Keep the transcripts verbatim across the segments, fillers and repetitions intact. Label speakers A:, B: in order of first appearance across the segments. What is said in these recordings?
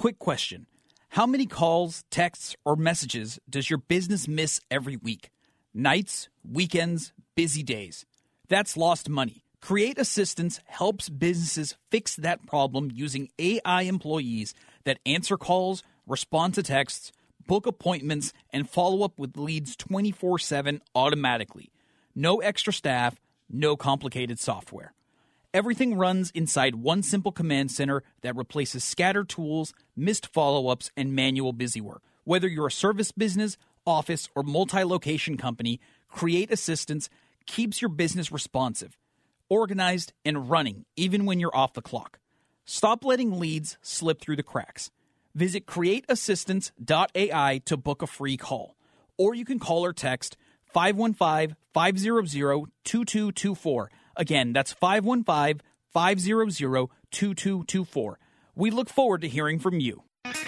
A: Quick question. How many calls, texts, or messages does your business miss every week? Nights, weekends, busy days. That's lost money. Create Assistance helps businesses fix that problem using A I employees that answer calls, respond to texts, book appointments, and follow up with leads twenty-four seven automatically. No extra staff, no complicated software. Everything runs inside one simple command center that replaces scattered tools, missed follow-ups, and manual busywork. Whether you're a service business, office, or multi-location company, Create Assistance keeps your business responsive, organized, and running even when you're off the clock. Stop letting leads slip through the cracks. Visit create assistance dot A I to book a free call. Or you can call or text five one five, five hundred, two two two four. Again, that's five one five, five hundred, two two two four. We look forward to hearing from you.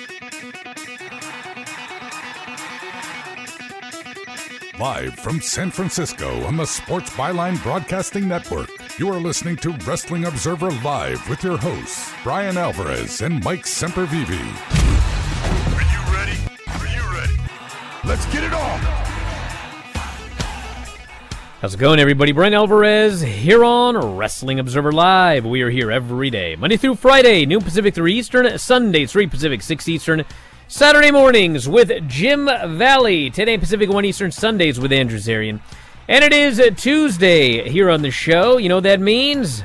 B: Live from San Francisco on the Sports Byline Broadcasting Network, you are listening to Wrestling Observer Live with your hosts, Brian Alvarez and Mike Sempervive.
C: Are you ready? Are you ready?
B: Let's get it on!
D: How's it going, everybody? Brian Alvarez here on Wrestling Observer Live. We are here every day, Monday through Friday, noon Pacific, three Eastern, Sunday, three Pacific, six Eastern, Saturday mornings with Jim Valley, ten a.m. Pacific, one Eastern, Sundays with Andrew Zarian. And it is a Tuesday here on the show. You know what that means?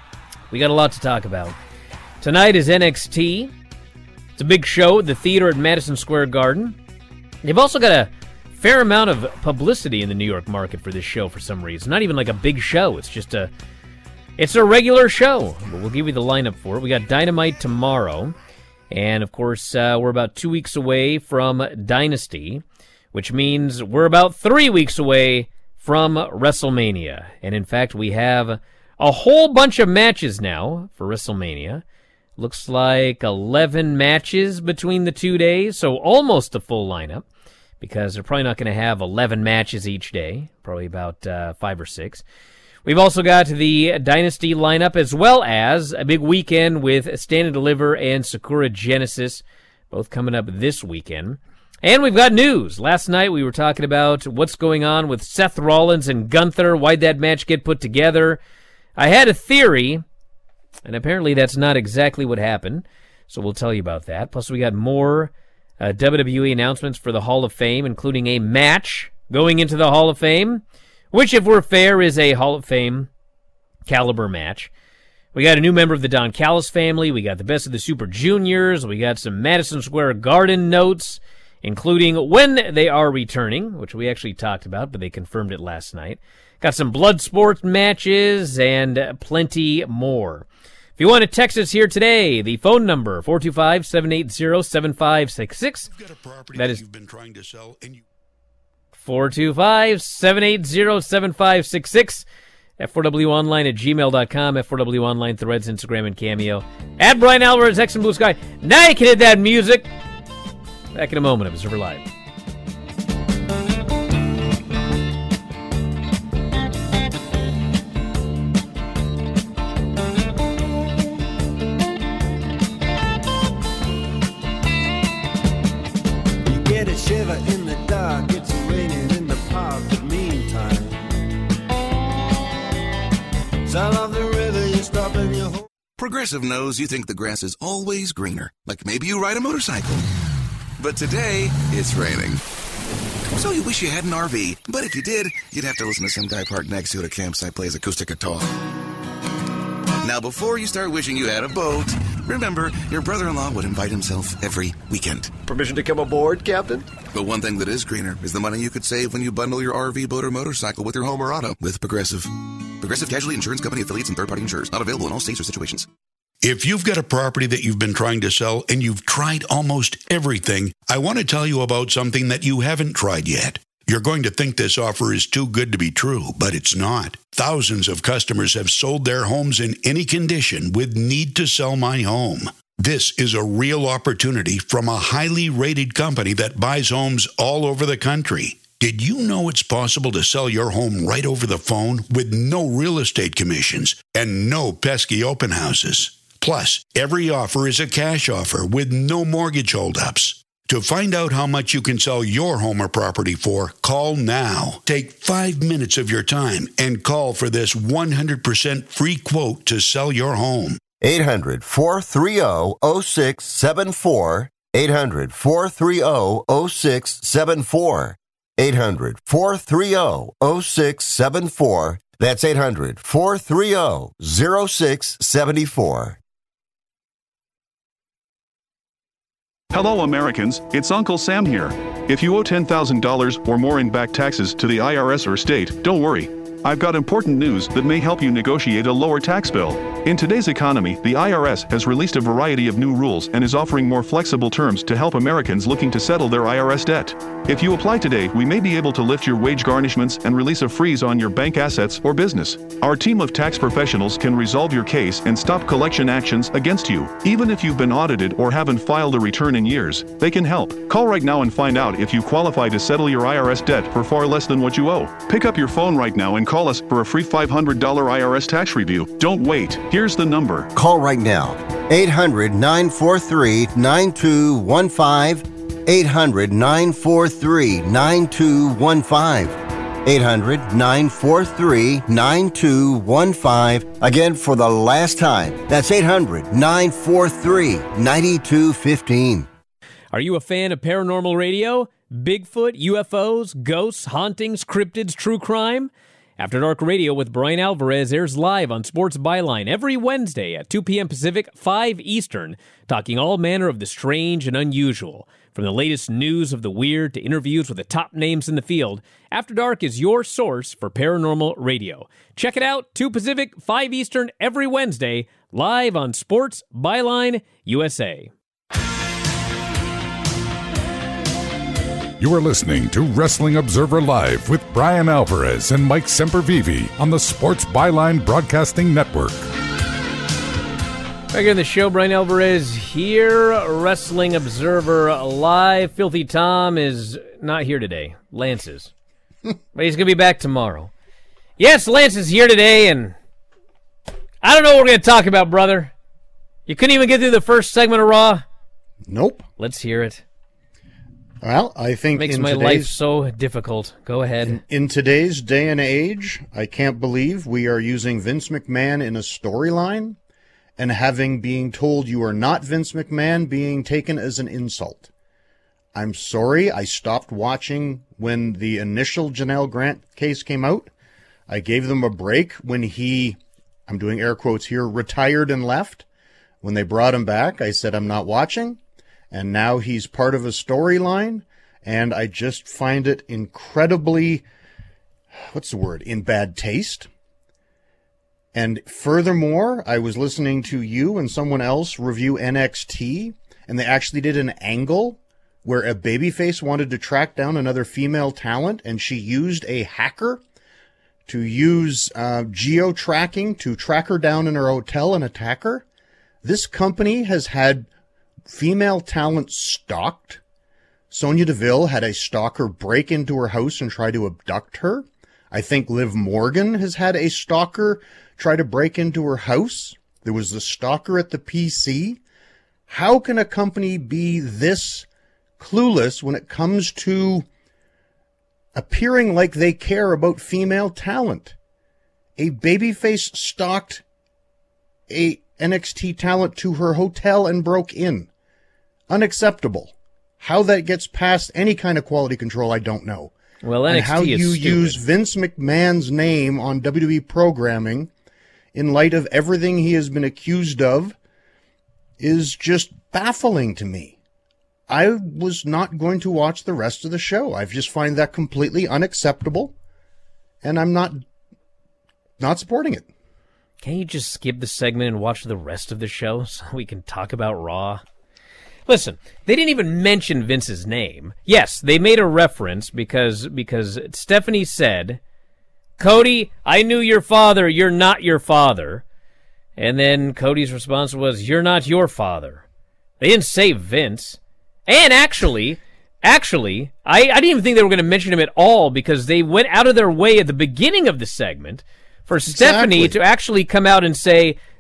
D: We got a lot to talk about. Tonight is N X T. It's a big show at the theater at Madison Square Garden. They've also got a fair amount of publicity in the New York market for this show for some reason. Not even like a big show. It's just a it's a regular show. But we'll give you the lineup for it. We got Dynamite tomorrow. And, of course, uh, we're about two weeks away from Dynasty, which means we're about three weeks away from WrestleMania. And, in fact, we have a whole bunch of matches now for WrestleMania. Looks like eleven matches between the two days, so almost a full lineup, because they're probably not going to have eleven matches each day, probably about uh, five or six. We've also got the Dynasty lineup, as well as a big weekend with Stand and Deliver and Sakura Genesis, both coming up this weekend. And we've got news. Last night we were talking about what's going on with Seth Rollins and Gunther. Why'd that match get put together? I had a theory, and apparently that's not exactly what happened, so we'll tell you about that. Plus we got more uh, W W E announcements for the Hall of Fame, including a match going into the Hall of Fame, which, if we're fair, is a Hall of Fame caliber match. We got a new member of the Don Callis family. We got the Best of the Super Juniors. We got some Madison Square Garden notes, including when they are returning, which we actually talked about, but they confirmed it last night. Got some blood sport matches and plenty more. If you want to text us here today, the phone number, four two five, seven eight zero, seven five six six. That is...
C: You've been trying to sell and you
D: four two five, seven eight zero, seven five six six. F four W Online at gmail dot com. F four W Online, Threads, Instagram, and Cameo. At Brian Alvarez, X and Blue Sky. Now you can hit that music. Back in a moment. Observer Live.
E: You get a shiver in the dark. It's raining in the park, but meantime, sound of the river, you stop and you hold.
F: Progressive knows you think the grass is always greener, like maybe you ride a motorcycle. But today, it's raining. So you wish you had an R V, but if you did, you'd have to listen to some guy parked next to you at a campsite plays acoustic guitar. Now, before you start wishing you had a boat, remember, your brother-in-law would invite himself every weekend.
G: Permission to come aboard, Captain?
F: But one thing that is greener is the money you could save when you bundle your R V, boat, or motorcycle with your home or auto with Progressive. Progressive Casualty Insurance Company affiliates and third-party insurers. Not available in all states or situations.
C: If you've got a property that you've been trying to sell and you've tried almost everything, I want to tell you about something that you haven't tried yet. You're going to think this offer is too good to be true, but it's not. Thousands of customers have sold their homes in any condition with Need to Sell My Home. This is a real opportunity from a highly rated company that buys homes all over the country. Did you know it's possible to sell your home right over the phone with no real estate commissions and no pesky open houses? Plus, every offer is a cash offer with no mortgage holdups. To find out how much you can sell your home or property for, call now. Take five minutes of your time and call for this one hundred percent free quote to sell your home.
H: eight hundred, four three zero, zero six seven four. eight hundred, four three zero, zero six seven four. eight hundred, four three zero, zero six seven four. That's eight hundred, four three zero, zero six seven four.
I: Hello, Americans. It's Uncle Sam here. If you owe ten thousand dollars or more in back taxes to the I R S or state, don't worry. I've got important news that may help you negotiate a lower tax bill. In today's economy, the I R S has released a variety of new rules and is offering more flexible terms to help Americans looking to settle their I R S debt. If you apply today, we may be able to lift your wage garnishments and release a freeze on your bank assets or business. Our team of tax professionals can resolve your case and stop collection actions against you. Even if you've been audited or haven't filed a return in years, they can help. Call right now and find out if you qualify to settle your I R S debt for far less than what you owe. Pick up your phone right now and call us for a free five hundred dollars I R S tax review. Don't wait. Here's the number.
H: Call right now. eight hundred, nine four three, nine two one five. eight hundred, nine four three, nine two one five. eight hundred, nine four three, nine two one five. Again, for the last time, that's eight hundred, nine four three, nine two one five.
D: Are you a fan of paranormal radio? Bigfoot, U F Os, ghosts, hauntings, cryptids, true crime? After Dark Radio with Brian Alvarez airs live on Sports Byline every Wednesday at two p.m. Pacific, five Eastern, talking all manner of the strange and unusual. From the latest news of the weird to interviews with the top names in the field, After Dark is your source for paranormal radio. Check it out, two Pacific, five Eastern, every Wednesday, live on Sports Byline U S A.
B: You are listening to Wrestling Observer Live with Brian Alvarez and Mike Sempervive on the Sports Byline Broadcasting Network.
D: Back in the show, Brian Alvarez here, Wrestling Observer Live. Filthy Tom is not here today. Lance is. But he's going to be back tomorrow. Yes, Lance is here today, and I don't know what we're going to talk about, brother. You couldn't even get through the first segment of Raw?
J: Nope.
D: Let's hear it.
J: Well, I think
D: makes
J: in
D: my
J: today's,
D: life so difficult. Go ahead.
J: In, in today's day and age, I can't believe we are using Vince McMahon in a storyline and having being told you are not Vince McMahon being taken as an insult. I'm sorry, I stopped watching when the initial Janelle Grant case came out. I gave them a break when he, I'm doing air quotes here, retired and left. When they brought him back, I said, I'm not watching. And now he's part of a storyline, and I just find it incredibly, what's the word, in bad taste. And furthermore, I was listening to you and someone else review N X T, and they actually did an angle where a babyface wanted to track down another female talent, and she used a hacker to use uh, geo-tracking to track her down in her hotel and attack her. This company has had female talent stalked. Sonya Deville had a stalker break into her house and try to abduct her. I think Liv Morgan has had a stalker try to break into her house. There was the stalker at the P C. How can a company be this clueless when it comes to appearing like they care about female talent? A babyface stalked a N X T talent to her hotel and broke in. Unacceptable. How that gets past any kind of quality control, I don't know.
D: Well, N X T
J: and how
D: is
J: you
D: stupid.
J: use Vince McMahon's name on W W E programming in light of everything he has been accused of is just baffling to me. I was not going to watch the rest of the show. I just find that completely unacceptable, and I'm not not supporting it.
D: Can't you just skip the segment and watch the rest of the show so we can talk about Raw? Listen, they didn't even mention Vince's name. Yes, they made a reference because because Stephanie said, Cody, I knew your father, you're not your father. And then Cody's response was, you're not your father. They didn't say Vince. And actually, actually, I, I didn't even think they were going to mention him at all because they went out of their way at the beginning of the segment for Stephanie
J: Exactly.
D: to actually come out and say,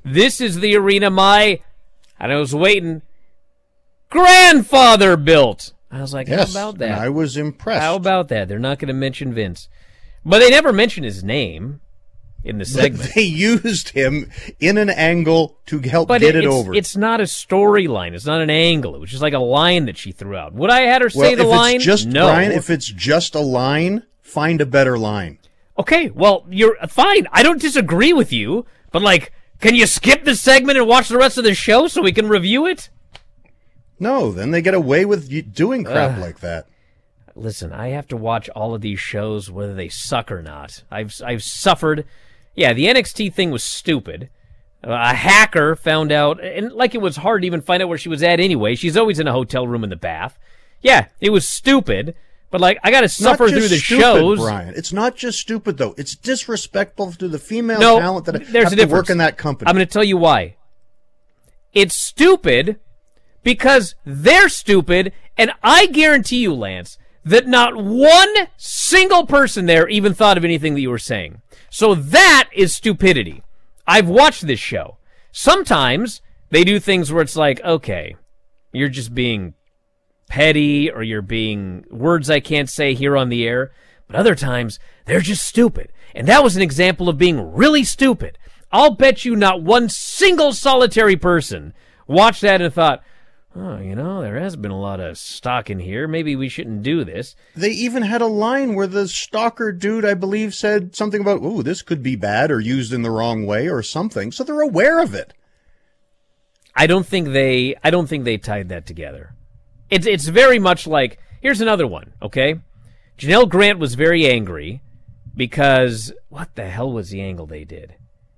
D: this is the arena my, and I was waiting, grandfather built. I was like,
J: yes,
D: how about that?
J: And I was impressed.
D: How about that? They're not going to mention Vince. But they never mention his name in the segment.
J: But they used him in an angle to help
D: but
J: get
D: it,
J: it
D: it's,
J: over.
D: It's not a storyline. It's not an angle. It was just like a line that she threw out. Would I have had her say
J: well,
D: the
J: if
D: line?
J: It's just,
D: no.
J: Brian, if it's just a line, find a better line.
D: Okay, well, you're fine. I don't disagree with you. But, like, can you skip the segment and watch the rest of the show so we can review it?
J: No, then they get away with y- doing crap
D: Uh,
J: like that.
D: Listen, I have to watch all of these shows whether they suck or not. I've I've suffered. Yeah, the N X T thing was stupid. Uh, a hacker found out, and like it was hard to even find out where she was at anyway. She's always in a hotel room in the bath. Yeah, it was stupid, but like I got to suffer
J: Not just
D: through the
J: stupid,
D: shows.
J: Brian. It's not just stupid though. It's disrespectful to the female
D: No,
J: talent that
D: there's
J: have
D: a
J: to
D: difference.
J: work in that company.
D: I'm going to tell you why. It's stupid because they're stupid, and I guarantee you, Lance, that not one single person there even thought of anything that you were saying. So that is stupidity. I've watched this show. Sometimes they do things where it's like, okay, you're just being petty or you're being words I can't say here on the air. But other times, they're just stupid. And that was an example of being really stupid. I'll bet you not one single solitary person watched that and thought, oh, you know, there has been a lot of stock in here. Maybe we shouldn't do this.
J: They even had a line where the stalker dude, I believe, said something about, ooh, this could be bad or used in the wrong way or something. So they're aware of it.
D: I don't think they I don't think they tied that together. It's it's very much like, here's another one, okay? Janelle Grant was very angry because what the hell was the angle they did?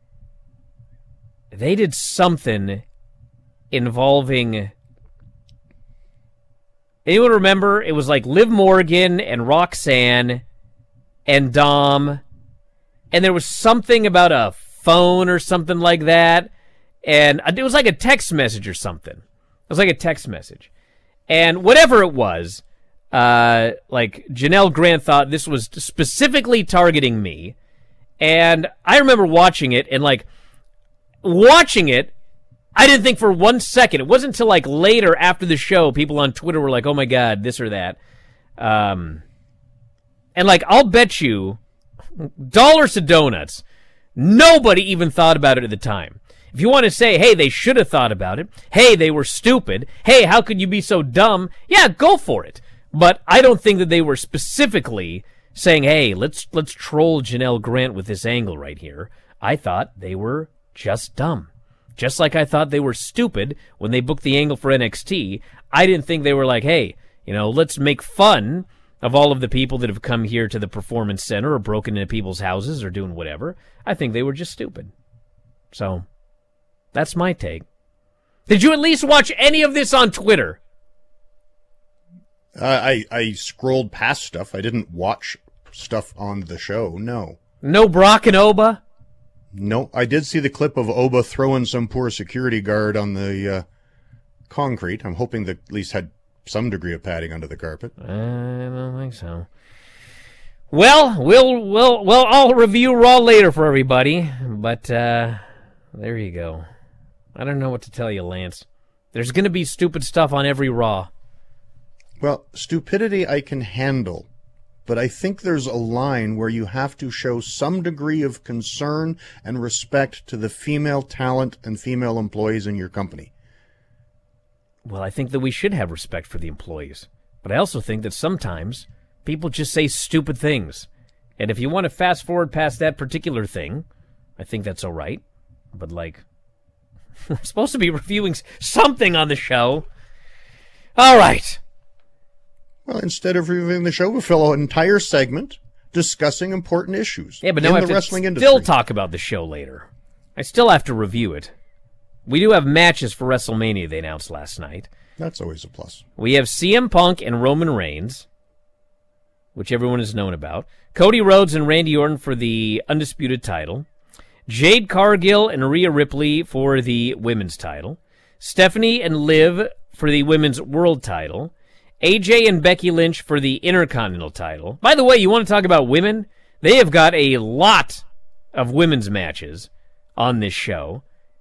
D: They did something involving, anyone remember? It was like Liv Morgan and Roxanne and Dom, and there was something about a phone or something like that, and it was like a text message or something. It was like a text message. And whatever it was, uh, like Janelle Grant thought this was specifically targeting me, and I remember watching it, and like, watching it, I didn't think for one second. It wasn't until like later after the show, people on Twitter were like, oh my God, this or that. Um, and like, I'll bet you dollars to donuts, nobody even thought about it at the time. If you want to say, hey, they should have thought about it. Hey, they were stupid. Hey, how could you be so dumb? Yeah, go for it. But I don't think that they were specifically saying, hey, let's let's troll Janelle Grant with this angle right here. I thought they were just dumb. Just like I thought they were stupid when they booked the angle for N X T. I didn't think they were like, hey, you know, let's make fun of all of the people that have come here to the Performance Center or broken into people's houses or doing whatever. I think they were just stupid. So, that's my take. Did you at least watch any of this on Twitter?
J: Uh, I, I scrolled past stuff. I didn't watch stuff on the show, no.
D: No Brock and Oba?
J: No, I did see the clip of Oba throwing some poor security guard on the uh, concrete. I'm hoping that at least had some degree of padding under the carpet.
D: I don't think so. Well, we'll we'll well I'll review Raw later for everybody, but uh, there you go. I don't know what to tell you, Lance. There's going to be stupid stuff on every Raw.
J: Well, stupidity I can handle. But I think there's a line where you have to show some degree of concern and respect to the female talent and female employees in your company.
D: Well, I think that we should have respect for the employees. But I also think that sometimes people just say stupid things. And if you want to fast forward past that particular thing, I think that's all right. But, like, we're supposed to be reviewing something on the show. All right.
J: Well, instead of reviewing the show, we fill an entire segment discussing important issues
D: yeah, but
J: in
D: now I
J: the
D: have
J: wrestling
D: to
J: industry.
D: Still talk about the show later. I still have to review it. We do have matches for WrestleMania they announced last night.
J: That's always a plus.
D: We have C M Punk and Roman Reigns, which everyone has known about. Cody Rhodes and Randy Orton for the Undisputed title. Jade Cargill and Rhea Ripley for the Women's title. Stephanie and Liv for the Women's World title. A J and Becky Lynch for the Intercontinental title. By the way, you want to talk about women? They have got a lot of women's matches on this show.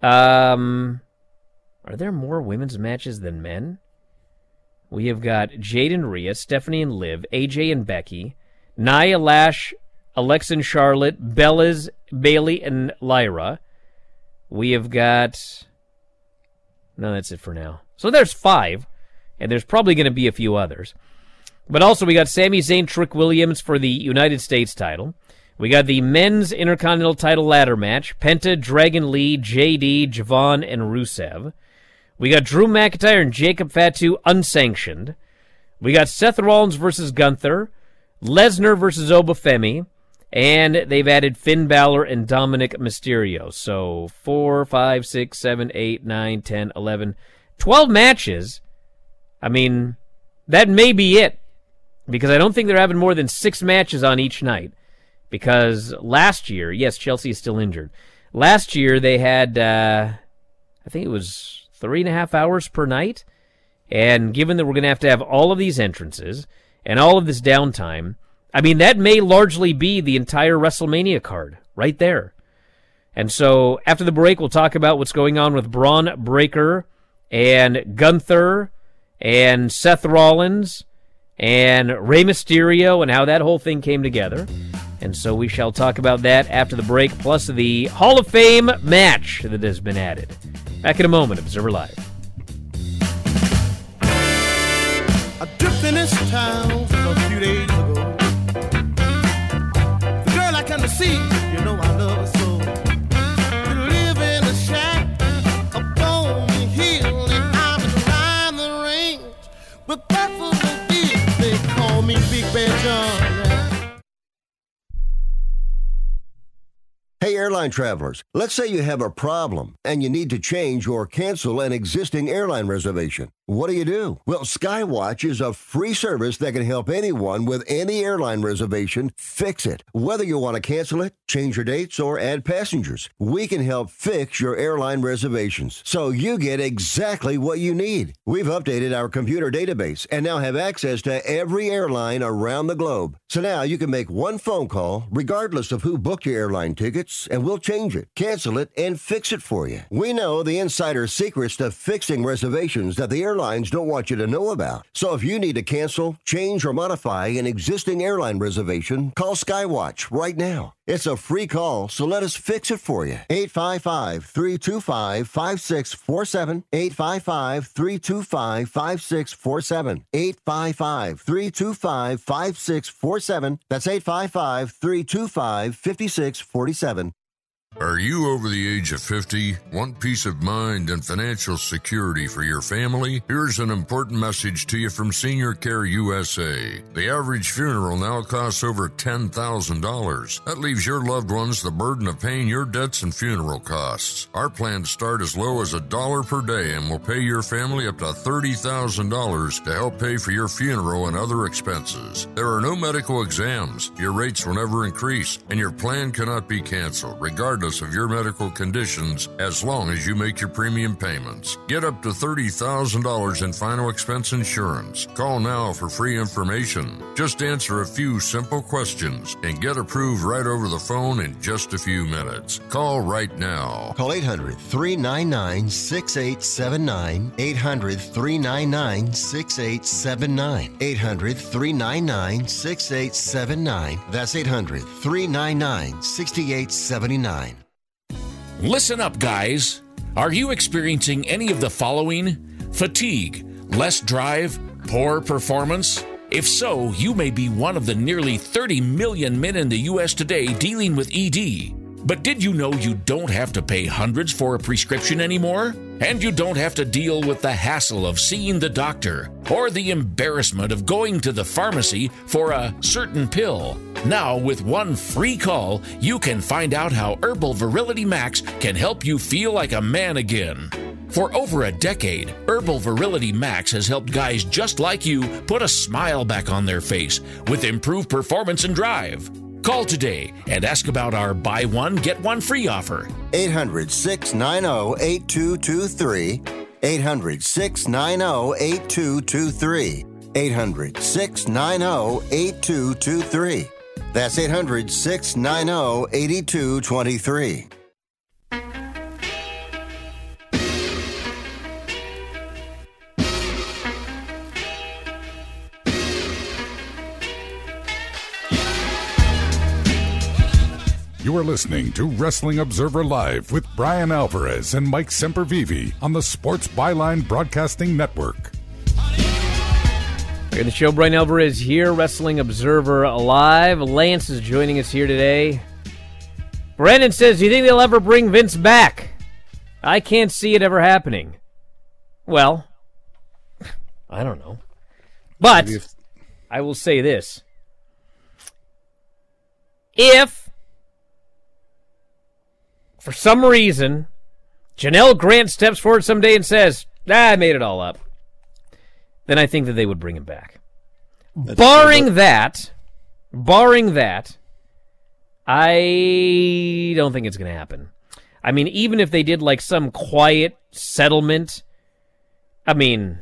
D: Um, are there more women's matches than men? We have got Jade and Rhea, Stephanie and Liv, A J and Becky, Nia, Lash, Alexa and Charlotte, Bellas, Bailey, and Lyra. We have got... No, that's it for now. So there's five, and there's probably going to be a few others. But also we got Sami Zayn, Trick Williams for the United States title. We got the men's Intercontinental title ladder match, Penta, Dragon Lee, J D, Javon, and Rusev. We got Drew McIntyre and Jacob Fatu unsanctioned. We got Seth Rollins versus Gunther, Lesnar versus Obafemi, and they've added Finn Balor and Dominic Mysterio. So four, five, six, seven, eight, nine, ten, eleven, twelve matches. I mean, that may be it, because I don't think they're having more than six matches on each night. Because last year, yes, Chelsea is still injured. Last year they had, uh, I think it was three and a half hours per night. And given that we're going to have to have all of these entrances and all of this downtime, I mean, that may largely be the entire WrestleMania card right there. And so after the break, we'll talk about what's going on with Braun Breaker and Gunther and Seth Rollins and Rey Mysterio and how that whole thing came together. And so we shall talk about that after the break, plus the Hall of Fame match that has been added. Back in a moment, Observer Live.
E: I dipped in this town a few days ago. The girl I come to see, you know I love her so. You live in a shack up on the hill, and I'm around the range with Buffalo Bill. They call me Big Bad John.
H: Hey, airline travelers, let's say you have a problem and you need to change or cancel an existing airline reservation. What do you do? Well, Skywatch is a free service that can help anyone with any airline reservation fix it. Whether you want to cancel it, change your dates, or add passengers, we can help fix your airline reservations so you get exactly what you need. We've updated our computer database and now have access to every airline around the globe. So now you can make one phone call regardless of who booked your airline tickets, and we'll change it, cancel it, and fix it for you. We know the insider secrets to fixing reservations that the airlines don't want you to know about. So if you need to cancel, change, or modify an existing airline reservation, call Skywatch right now. It's a free call, so let us fix it for you. eight five five, three two five, five six four seven. eight five five, three two five, five six four seven. eight five five, three two five, five six four seven. That's eight five five, three two five, five six four seven.
K: Are you over the age of fifty? Want peace of mind and financial security for your family? Here's an important message to you from Senior Care U S A. The average funeral now costs over ten thousand dollars. That leaves your loved ones the burden of paying your debts and funeral costs. Our plans start as low as a dollar per day and will pay your family up to thirty thousand dollars to help pay for your funeral and other expenses. There are no medical exams. Your rates will never increase, and your plan cannot be canceled, regardless of your medical conditions, as long as you make your premium payments. Get up to thirty thousand dollars in final expense insurance. Call now for free information. Just answer a few simple questions and get approved right over the phone in just a few minutes. Call right now.
H: Call eight hundred, three nine nine, six eight seven nine. eight hundred, three nine nine, six eight seven nine. eight hundred, three nine nine, six eight seven nine. That's eight hundred, three nine nine, six eight seven nine.
L: Listen up, guys. Are you experiencing any of the following? Fatigue, less drive, poor performance? If so, you may be one of the nearly thirty million men in the U S today dealing with E D. But did you know you don't have to pay hundreds for a prescription anymore? And you don't have to deal with the hassle of seeing the doctor or the embarrassment of going to the pharmacy for a certain pill. Now, with one free call, you can find out how Herbal Virility Max can help you feel like a man again. For over a decade, Herbal Virility Max has helped guys just like you put a smile back on their face with improved performance and drive. Call today and ask about our buy one, get one free offer.
H: eight hundred, six nine zero, eight two two three. eight hundred, six nine zero, eight two two three. eight hundred, six nine zero, eight two two three. That's eight hundred, six nine zero, eight two two three.
B: You are listening to Wrestling Observer Live with Brian Alvarez and Mike Sempervive on the Sports Byline Broadcasting Network.
D: In the show, Brian Alvarez here, Wrestling Observer Live. Lance is joining us here today. Brandon says, do you think they'll ever bring Vince back? I can't see it ever happening. Well, I don't know. But I will say this. If, for some reason, Janelle Grant steps forward someday and says, ah, I made it all up, then I think that they would bring him back. That's barring true, but... that, barring that, I don't think it's going to happen. I mean, even if they did like some quiet settlement, I mean,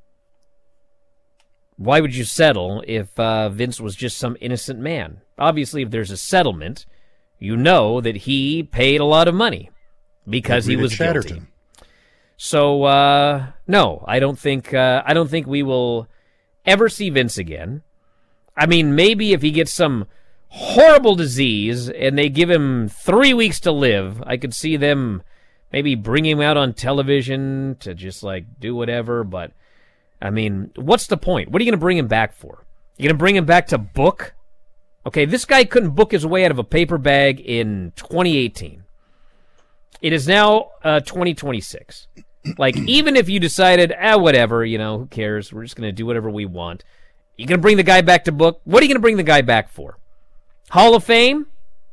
D: why would you settle if uh, Vince was just some innocent man? Obviously, if there's a settlement, you know that he paid a lot of money because he was guilty. So, uh, no, I don't think uh, I don't think we will ever see Vince again. I mean, maybe if he gets some horrible disease and they give him three weeks to live, I could see them maybe bring him out on television to just, like, do whatever. But, I mean, what's the point? What are you going to bring him back for? You going to bring him back to book? Okay, this guy couldn't book his way out of a paper bag in twenty eighteen. It is now uh, twenty twenty-six. Like, even if you decided, ah, whatever, you know, who cares? We're just going to do whatever we want. You going to bring the guy back to book? What are you going to bring the guy back for? Hall of Fame?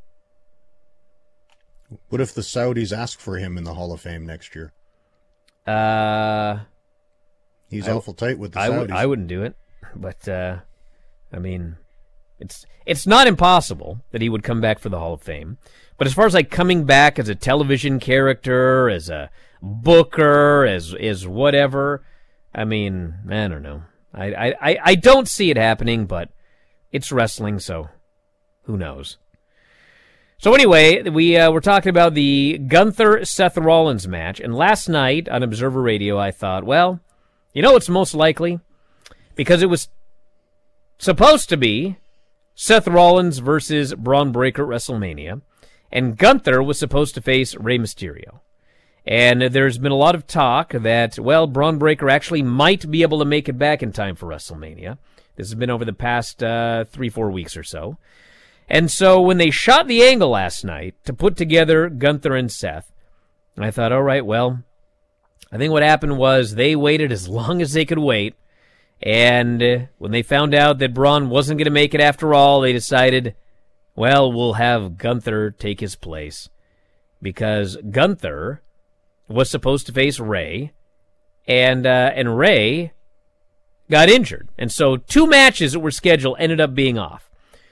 J: What if the Saudis ask for him in the Hall of Fame next year?
D: Uh,
J: He's
D: I,
J: awful tight with the
D: I
J: Saudis.
D: W- I wouldn't do it. But, uh, I mean, it's it's not impossible that he would come back for the Hall of Fame. But as far as, like, coming back as a television character, as a booker, as as whatever, I mean, I don't know. I, I, I don't see it happening, but it's wrestling, so who knows? So anyway, we uh, we're talking about the Gunther-Seth Rollins match, and last night on Observer Radio, I thought, well, you know what's most likely? Because it was supposed to be Seth Rollins versus Braun Breaker at WrestleMania, and Gunther was supposed to face Rey Mysterio. And there's been a lot of talk that, well, Braun Breaker actually might be able to make it back in time for WrestleMania. This has been over the past uh, three, four weeks or so. And so when they shot the angle last night to put together Gunther and Seth, I thought, all right, well, I think what happened was they waited as long as they could wait. And uh, when they found out that Braun wasn't going to make it after all, they decided, well, we'll have Gunther take his place. Because Gunther was supposed to face Rey, and uh, and Rey got injured. And so two matches that were scheduled ended up being off.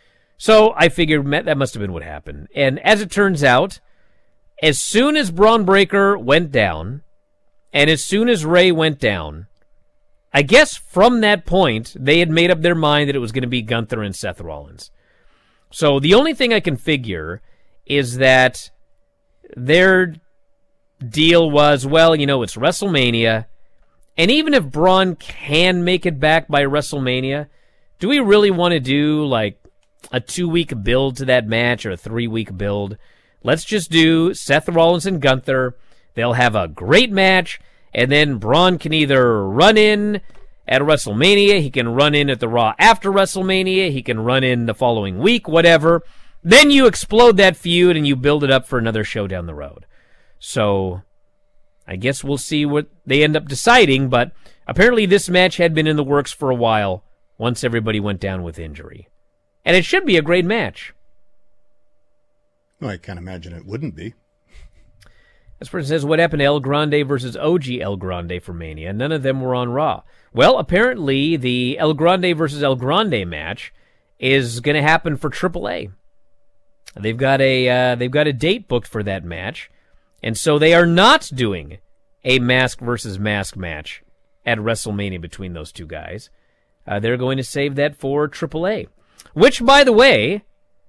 D: So I figured that must have been what happened. And as it turns out, as soon as Braun Breaker went down, and as soon as Rey went down, I guess from that point, they had made up their mind that it was going to be Gunther and Seth Rollins. So the only thing I can figure is that their deal was, well, you know, it's WrestleMania, and even if Braun can make it back by WrestleMania, do we really want to do, like, a two-week build to that match or a three-week build? Let's just do Seth Rollins and Gunther. They'll have a great match, and then Braun can either run in at WrestleMania, he can run in at the Raw after WrestleMania, he can run in the following week, whatever. Then you explode that feud and you build it up for another show down the road. So I guess we'll see what they end up deciding, but apparently this match had been in the works for a while once everybody went down with injury. And it should be a great match.
J: Well, I can't imagine it wouldn't be.
D: This person says, what happened to El Grande versus O G El Grande for Mania? None of them were on Raw. Well, apparently the El Grande versus El Grande match is going to happen for triple A. They've got a uh, they've got a date booked for that match, and so they are not doing a mask versus mask match at WrestleMania between those two guys. Uh, they're going to save that for triple A, which, by the way,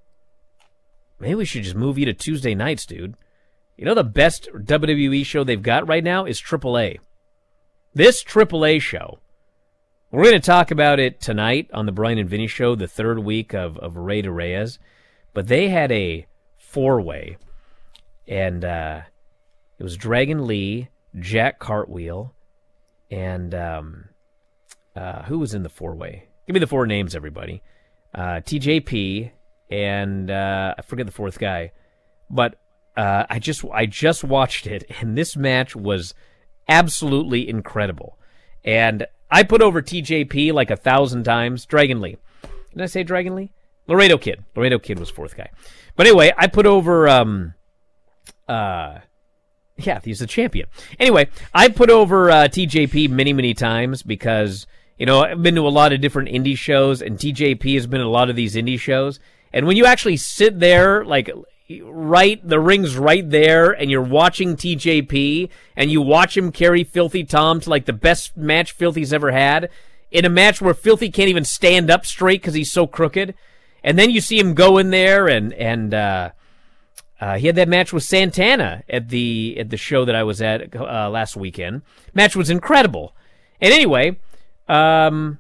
D: maybe we should just move you to Tuesday nights, dude. You know the best W W E show they've got right now is triple A. This triple A show, we're going to talk about it tonight on the Brian and Vinny Show, the third week of, of Rey de Reyes. But they had a four-way, and uh, it was Dragon Lee, Jack Cartwheel, and um, uh, who was in the four-way? Give me the four names, everybody. Uh, T J P, and uh, I forget the fourth guy, but uh, I just I just watched it, and this match was absolutely incredible. And I put over T J P like a thousand times. Dragon Lee. Did I say Dragon Lee? Laredo Kid. Laredo Kid was fourth guy. But anyway, I put over, um, uh, yeah, he's the champion. Anyway, I put over uh, T J P many, many times because, you know, I've been to a lot of different indie shows, and T J P has been in a lot of these indie shows. And when you actually sit there, like, right, the ring's right there, and you're watching T J P, and you watch him carry Filthy Tom to, like, the best match Filthy's ever had, in a match where Filthy can't even stand up straight because he's so crooked. And then you see him go in there, and and uh, uh, he had that match with Santana at the at the show that I was at uh, last weekend. Match was incredible. And anyway, um,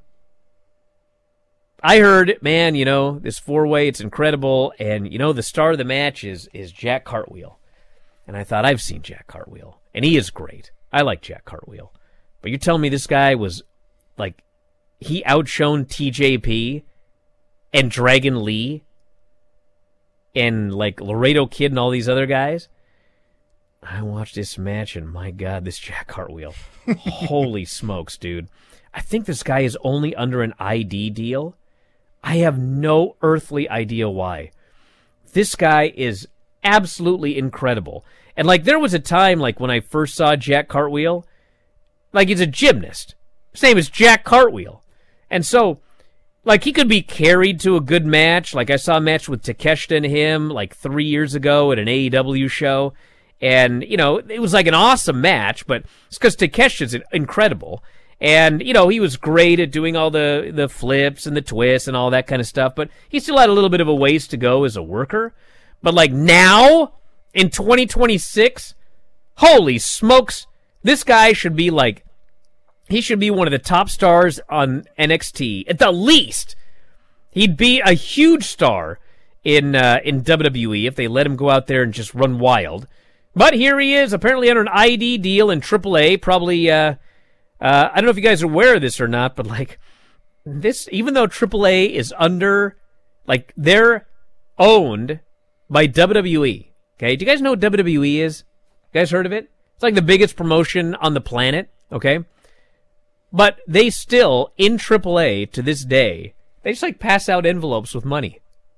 D: I heard, man, you know, this four-way, it's incredible, and, you know, the star of the match is is Jack Cartwheel. And I thought, I've seen Jack Cartwheel, and he is great. I like Jack Cartwheel. But you're telling me this guy was, like, he outshone T J P and Dragon Lee and, like, Laredo Kid and all these other guys? I watched this match, and my God, this Jack Cartwheel. Holy smokes, dude. I think this guy is only under an I D deal. I have no earthly idea why. This guy is absolutely incredible. And, like, there was a time, like, when I first saw Jack Cartwheel, like, he's a gymnast. His name is Jack Cartwheel. And so, like, he could be carried to a good match. Like, I saw a match with Takeshita and him, like, three years ago at an A E W show. And, you know, it was, like, an awesome match, but it's because Takeshita's incredible. And, you know, he was great at doing all the, the flips and the twists and all that kind of stuff, but he still had a little bit of a ways to go as a worker. But, like, now, in twenty twenty-six, holy smokes, this guy should be, like, he should be one of the top stars on N X T. At the least, he'd be a huge star in uh, in W W E if they let him go out there and just run wild. But here he is, apparently under an I D deal in triple A, probably... Uh, Uh, I don't know if you guys are aware of this or not, but, like, this, even though triple A is under, like, they're owned by W W E, okay? Do you guys know what W W E is? You guys heard of it? It's like the biggest promotion on the planet, okay? But they still, in triple A to this day, they just, like, pass out envelopes with money.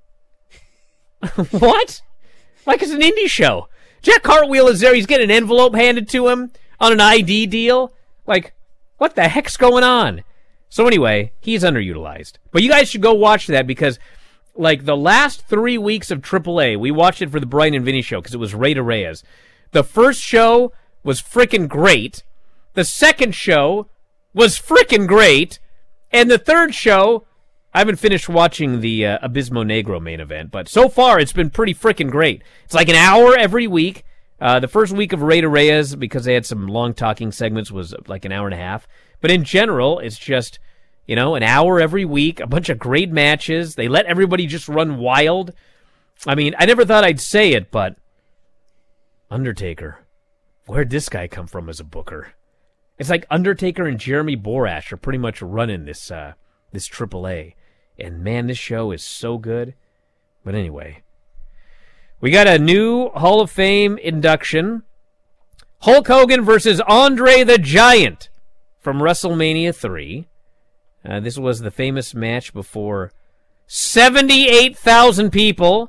D: What? Like, it's an indie show. Jack Cartwheel is there, he's getting an envelope handed to him on an I D deal. Like, what the heck's going on? So anyway, he's underutilized. But you guys should go watch that because, like, the last three weeks of triple A, we watched it for the Brian and Vinny show because it was Rey de Reyes. The first show was frickin' great. The second show was frickin' great. And the third show, I haven't finished watching the uh, Abismo Negro main event, but so far it's been pretty frickin' great. It's like an hour every week. Uh, the first week of Rey de Reyes, because they had some long talking segments, was like an hour and a half. But in general, it's just, you know, an hour every week, a bunch of great matches. They let everybody just run wild. I mean, I never thought I'd say it, but Undertaker, where'd this guy come from as a booker? It's like Undertaker and Jeremy Borash are pretty much running this uh, this triple A. And man, this show is so good. But anyway, we got a new Hall of Fame induction. Hulk Hogan versus Andre the Giant from WrestleMania three. Uh, this was the famous match before seventy-eight thousand people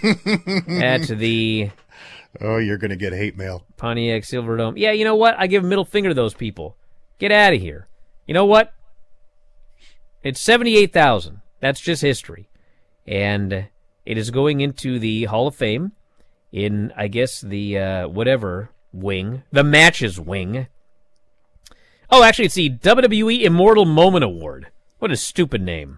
D: at the...
J: Oh, you're going to get hate mail.
D: Pontiac Silverdome. Yeah, you know what? I give a middle finger to those people. Get out of here. You know what? It's seventy-eight thousand. That's just history. And it is going into the Hall of Fame in, I guess, the uh, whatever wing. The matches wing. Oh, actually, it's the W W E Immortal Moment Award. What a stupid name.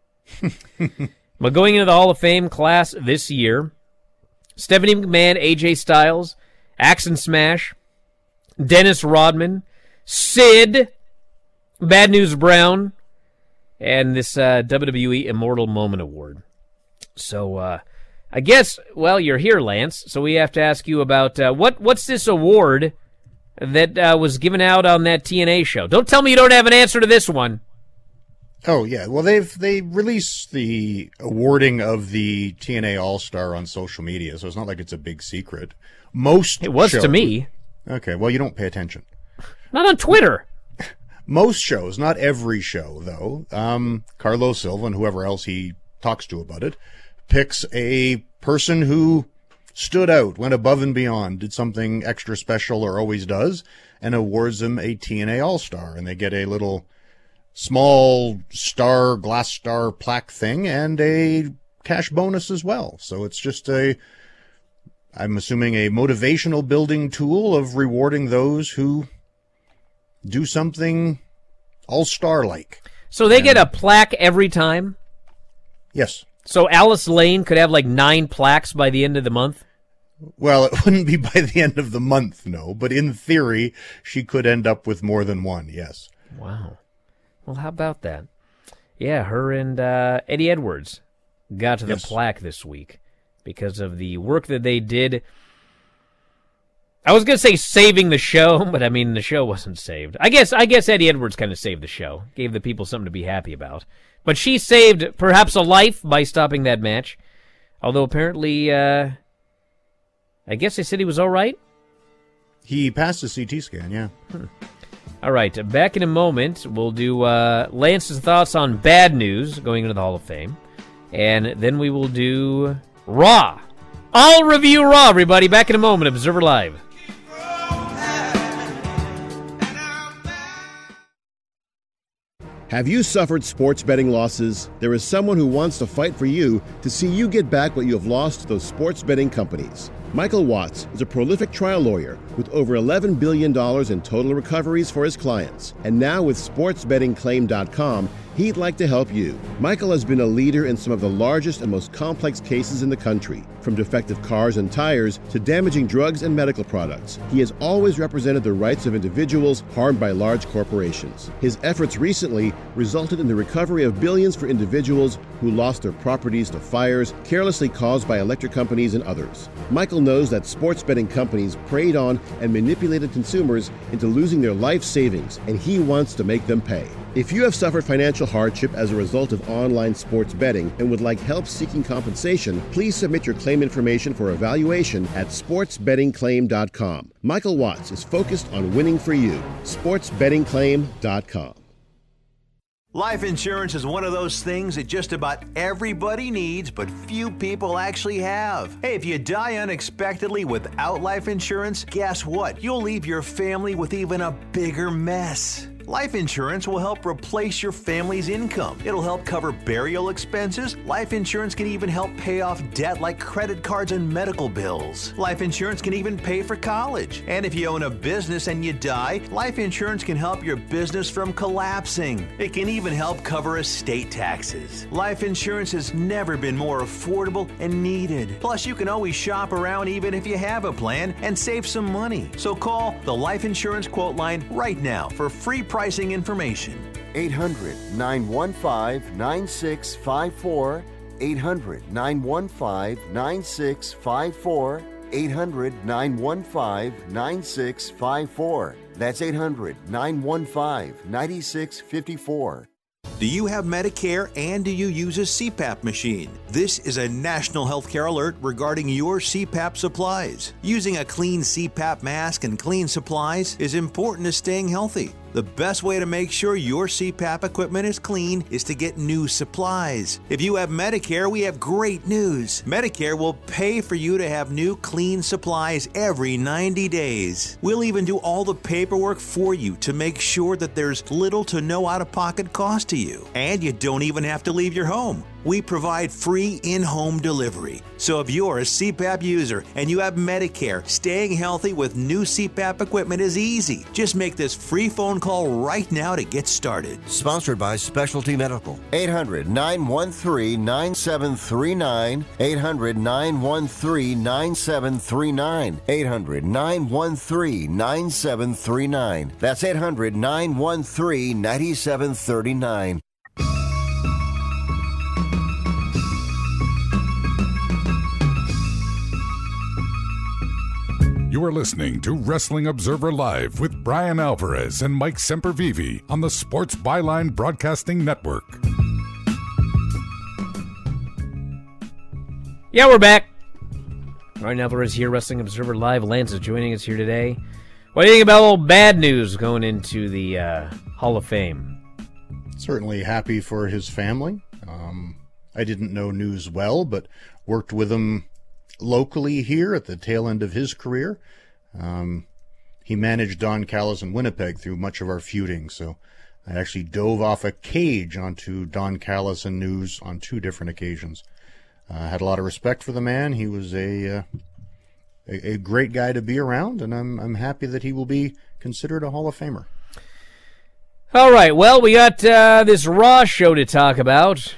D: But going into the Hall of Fame class this year, Stephanie McMahon, A J Styles, Axe and Smash, Dennis Rodman, Sid, Bad News Brown, and this uh, W W E Immortal Moment Award. So uh, I guess, well, you're here, Lance, so we have to ask you about uh, what what's this award that uh, was given out on that T N A show? Don't tell me you don't have an answer to this one.
J: Oh, yeah. Well, they've they released the awarding of the T N A All-Star on social media, so it's not like it's a big secret. Most
D: It was
J: shows,
D: to me.
J: Okay, well, you don't pay attention.
D: Not on Twitter.
J: Most shows, not every show, though. Um, Carlos Silva and whoever else he talks to about it picks a person who stood out, went above and beyond, did something extra special or always does, and awards them a T N A All-Star. And they get a little small star, glass star plaque thing and a cash bonus as well. So it's just a, I'm assuming, a motivational building tool of rewarding those who do something all-star-like.
D: So they and, get a plaque every time?
J: Yes.
D: So Alice Lane could have like nine plaques by the end of the month?
J: Well, it wouldn't be by the end of the month, no. But in theory, she could end up with more than one, yes.
D: Wow. Well, how about that? Yeah, her and uh, Eddie Edwards got to the
J: yes.
D: plaque this week because of the work that they did. I was going to say saving the show, but I mean, the show wasn't saved. I guess I guess Eddie Edwards kind of saved the show, gave the people something to be happy about. But she saved perhaps a life by stopping that match. Although apparently, uh, I guess they said he was all right.
J: He passed a C T scan, yeah.
D: Hmm. All right, back in a moment, we'll do uh, Lance's thoughts on bad news going into the Hall of Fame. And then we will do Raw. I'll review Raw, everybody. Back in a moment, Observer Live.
M: Have you suffered sports betting losses? There is someone who wants to fight for you to see you get back what you have lost to those sports betting companies. Michael Watts is a prolific trial lawyer with over eleven billion dollars in total recoveries for his clients. And now with sports betting claim dot com, he'd like to help you. Michael has been a leader in some of the largest and most complex cases in the country, from defective cars and tires to damaging drugs and medical products. He has always represented the rights of individuals harmed by large corporations. His efforts recently resulted in the recovery of billions for individuals who lost their properties to fires carelessly caused by electric companies and others. Michael knows that sports betting companies preyed on and manipulated consumers into losing their life savings, and he wants to make them pay. If you have suffered financial hardship as a result of online sports betting and would like help seeking compensation, please submit your claim information for evaluation at sports betting claim dot com. Michael Watts is focused on winning for you. sports betting claim dot com.
N: Life insurance is one of those things that just about everybody needs, but few people actually have. Hey, if you die unexpectedly without life insurance, guess what? You'll leave your family with even a bigger mess. Life insurance will help replace your family's income. It'll help cover burial expenses. Life insurance can even help pay off debt like credit cards and medical bills. Life insurance can even pay for college. And if you own a business and you die, life insurance can help your business from collapsing. It can even help cover estate taxes. Life insurance has never been more affordable and needed. Plus, you can always shop around even if you have a plan and save some money. So call the Life Insurance Quote Line right now for free pricing information.
H: eight hundred, nine one five, nine six five four. eight hundred, nine one five, nine six five four. eight hundred, nine one five, nine six five four. That's eight hundred, nine one five, nine six five four.
N: Do you have Medicare and do you use a C PAP machine? This is a national healthcare alert regarding your C PAP supplies. Using a clean C PAP mask and clean supplies is important to staying healthy. The best way to make sure your C PAP equipment is clean is to get new supplies. If you have Medicare, we have great news. Medicare will pay for you to have new clean supplies every ninety days. We'll even do all the paperwork for you to make sure that there's little to no out-of-pocket cost to you. And you don't even have to leave your home. We provide free in-home delivery. So if you're a C PAP user and you have Medicare, staying healthy with new C PAP equipment is easy. Just make this free phone call right now to get started.
H: Sponsored by Specialty Medical. eight hundred, nine one three, nine seven three nine. eight hundred, nine one three, nine seven three nine. eight hundred, nine one three, nine seven three nine. That's eight hundred, nine one three, nine seven three nine.
B: You are listening to Wrestling Observer Live with Brian Alvarez and Mike Sempervive on the Sports Byline Broadcasting Network.
D: Yeah, we're back. Brian Alvarez here, Wrestling Observer Live. Lance is joining us here today. What do you think about all bad news going into the uh, Hall of Fame?
J: Certainly happy for his family. Um, I didn't know News well, but worked with him locally here at the tail end of his career. Um, he managed Don Callis in Winnipeg through much of our feuding, so I actually dove off a cage onto Don Callis and News on two different occasions. I uh, had a lot of respect for the man. He was a, uh, a a great guy to be around, and I'm I'm happy that he will be considered a Hall of Famer.
D: All right, well, we got uh, this Raw show to talk about.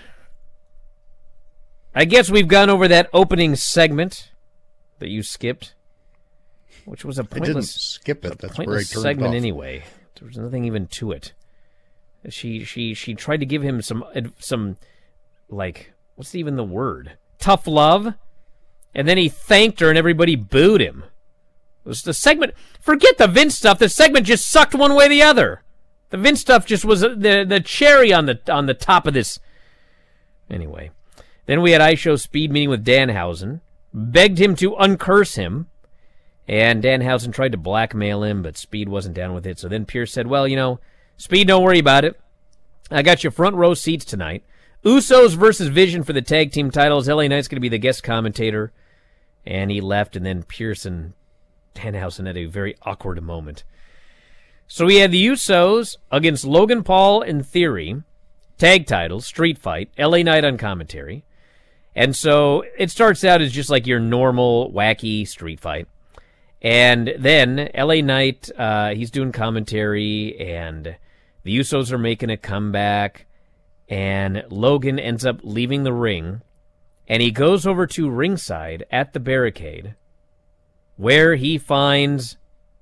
D: I guess we've gone over that opening segment that you skipped, which was a pointless,
J: I didn't skip it. That's where I turned
D: segment
J: off.
D: Anyway. There was nothing even to it. She she she tried to give him some some like what's even the word? Tough love, and then he thanked her, and everybody booed him. It was the segment. Forget the Vince stuff. The segment just sucked one way or the other. The Vince stuff just was the the cherry on the on the top of this. Anyway. Then we had iShow Speed meeting with Danhausen, begged him to uncurse him, and Danhausen tried to blackmail him, but Speed wasn't down with it. So then Pierce said, well, you know, Speed, don't worry about it. I got you front row seats tonight. Usos versus Vision for the tag team titles. L A Knight's going to be the guest commentator. And he left, and then Pierce and Danhausen had a very awkward moment. So we had the Usos against Logan Paul and Theory, tag titles, street fight, L A Knight on commentary. And so it starts out as just like your normal, wacky street fight. And then L A Knight, uh, he's doing commentary, and the Usos are making a comeback. And Logan ends up leaving the ring, and he goes over to ringside at the barricade, where he finds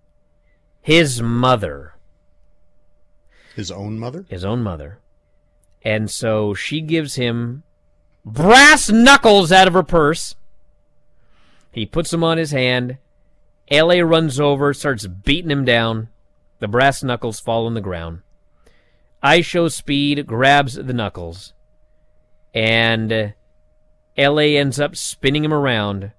D: his mother.
J: His own mother?
D: His own mother. And so she gives him brass knuckles out of her purse. He puts them on his hand. L A runs over, starts beating him down. The brass knuckles fall on the ground. iShow Speed grabs the knuckles. And L A ends up spinning him around.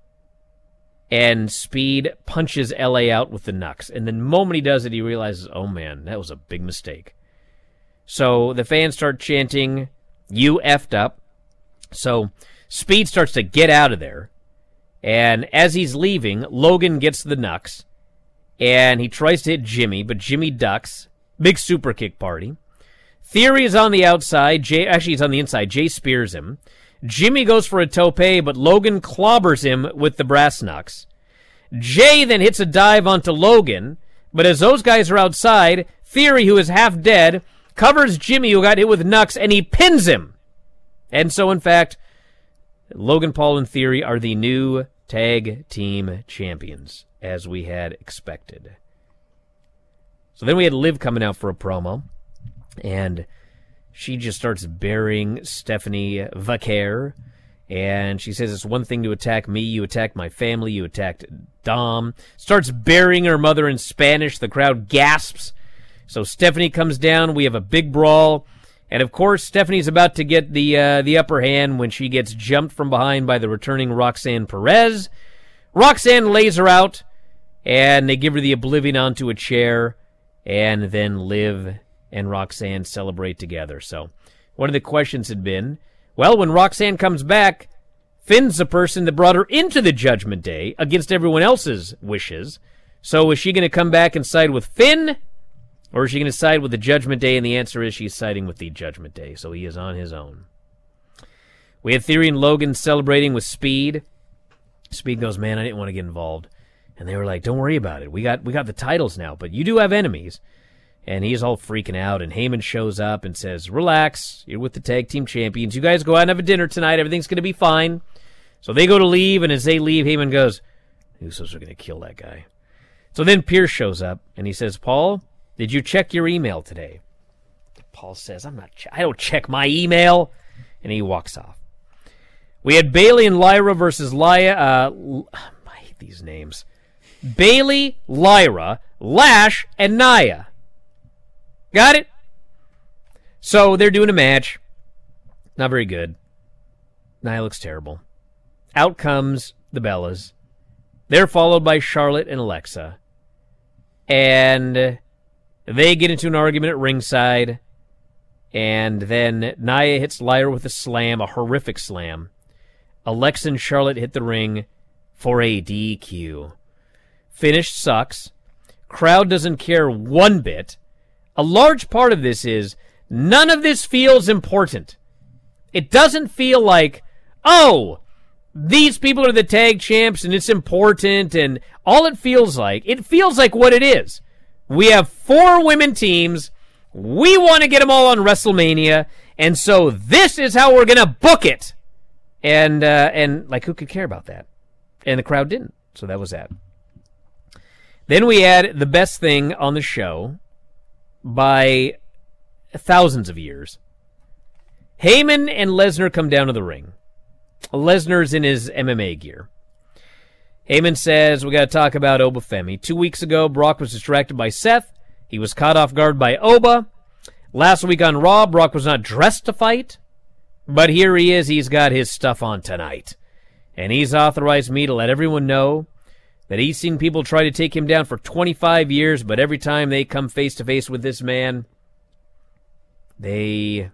D: And Speed punches L A out with the knucks. And the moment he does it, he realizes, oh man, that was a big mistake. So the fans start chanting, you effed up. So Speed starts to get out of there. And as he's leaving, Logan gets the knucks. And he tries to hit Jimmy, but Jimmy ducks. Big super kick party. Theory is on the outside. Jay, actually, he's on the inside. Jay spears him. Jimmy goes for a tope, but Logan clobbers him with the brass knucks. Jay then hits a dive onto Logan, but as those guys are outside, Theory, who is half dead, covers Jimmy, who got hit with knucks, and he pins him. And so, in fact, Logan Paul and Theory are the new tag team champions, as we had expected. So then we had Liv coming out for a promo, and she just starts burying Stephanie Vaquer, and she says it's one thing to attack me, you attacked my family, you attacked Dom. Starts burying her mother in Spanish. The crowd gasps. So Stephanie comes down. We have a big brawl. And, of course, Stephanie's about to get the uh, the upper hand when she gets jumped from behind by the returning Roxanne Perez. Roxanne lays her out, and they give her the Oblivion onto a chair, and then Liv and Roxanne celebrate together. So one of the questions had been, well, when Roxanne comes back, Finn's the person that brought her into the Judgment Day against everyone else's wishes. So is she going to come back and side with Finn? Or is she going to side with the Judgment Day? And the answer is she's siding with the Judgment Day. So he is on his own. We had Theory and Logan celebrating with Speed. Speed goes, man, I didn't want to get involved. And they were like, don't worry about it. We got we got the titles now, but you do have enemies. And he's all freaking out. And Heyman shows up and says, relax. You're with the tag team champions. You guys go out and have a dinner tonight. Everything's going to be fine. So they go to leave. And as they leave, Heyman goes, Usos are going to kill that guy. So then Pierce shows up. And he says, Paul, did you check your email today? Paul says, I'm not. Ch- I don't check my email. And he walks off. We had Bayley and Lyra versus Lyra. Uh, I hate these names. Bayley, Lyra, Lash, and Nia. Got it? So they're doing a match. Not very good. Nia looks terrible. Out comes the Bellas. They're followed by Charlotte and Alexa. And they get into an argument at ringside. And then Nia hits Lyra with a slam, a horrific slam. Alexa and Charlotte hit the ring for a D Q. Finish sucks. Crowd doesn't care one bit. A large part of this is none of this feels important. It doesn't feel like, oh, these people are the tag champs and it's important, and all it feels like, it feels like what it is. We have four women teams. We want to get them all on WrestleMania, and so this is how we're going to book it. And, uh, and like, who could care about that? And the crowd didn't, so that was that. Then we had the best thing on the show by thousands of years. Heyman and Lesnar come down to the ring. Lesnar's in his M M A gear. Heyman says, we got to talk about Oba Femi. Two weeks ago, Brock was distracted by Seth. He was caught off guard by Oba. Last week on Raw, Brock was not dressed to fight. But here he is. He's got his stuff on tonight. And he's authorized me to let everyone know that he's seen people try to take him down for twenty-five years, but every time they come face-to-face with this man, they...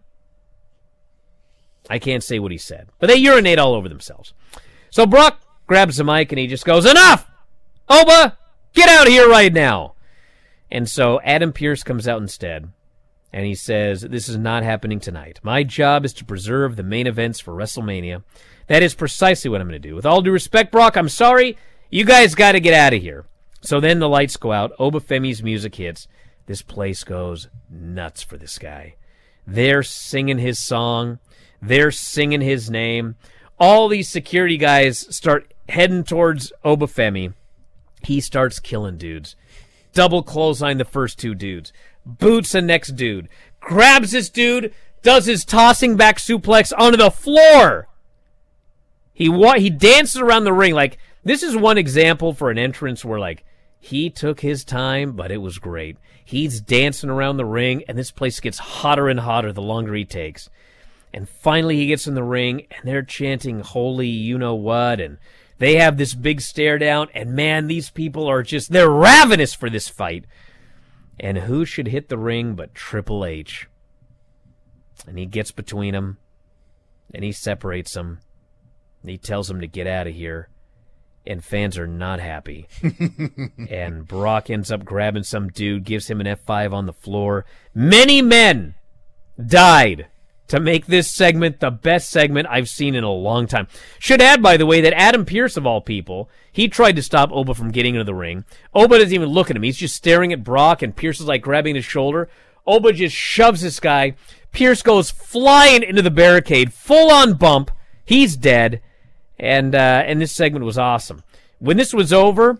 D: I can't say what he said, but they urinate all over themselves. So Brock grabs the mic and he just goes, enough! Oba, get out of here right now! And so Adam Pearce comes out instead, and he says, this is not happening tonight. My job is to preserve the main events for WrestleMania. That is precisely what I'm going to do. With all due respect, Brock, I'm sorry. You guys got to get out of here. So then the lights go out. Oba Femi's music hits. This place goes nuts for this guy. They're singing his song. They're singing his name. All these security guys start heading towards Oba Femi. He starts killing dudes. Double clothesline the first two dudes. Boots the next dude. Grabs this dude. Does his tossing back suplex onto the floor. He wa- he dances around the ring. Like, this is one example for an entrance where, like, he took his time, but it was great. He's dancing around the ring, and this place gets hotter and hotter the longer he takes. And finally he gets in the ring, and they're chanting, holy you-know-what, and they have this big stare down, and man, these people are just, they're ravenous for this fight. And who should hit the ring but Triple H? And he gets between them, and he separates them, and he tells them to get out of here, and fans are not happy. And Brock ends up grabbing some dude, gives him an F five on the floor. Many men died to make this segment the best segment I've seen in a long time. Should add, by the way, that Adam Pearce, of all people, he tried to stop Oba from getting into the ring. Oba doesn't even look at him. He's just staring at Brock, and Pearce is like grabbing his shoulder. Oba just shoves this guy. Pearce goes flying into the barricade, full-on bump. He's dead. And, uh, and this segment was awesome. When this was over,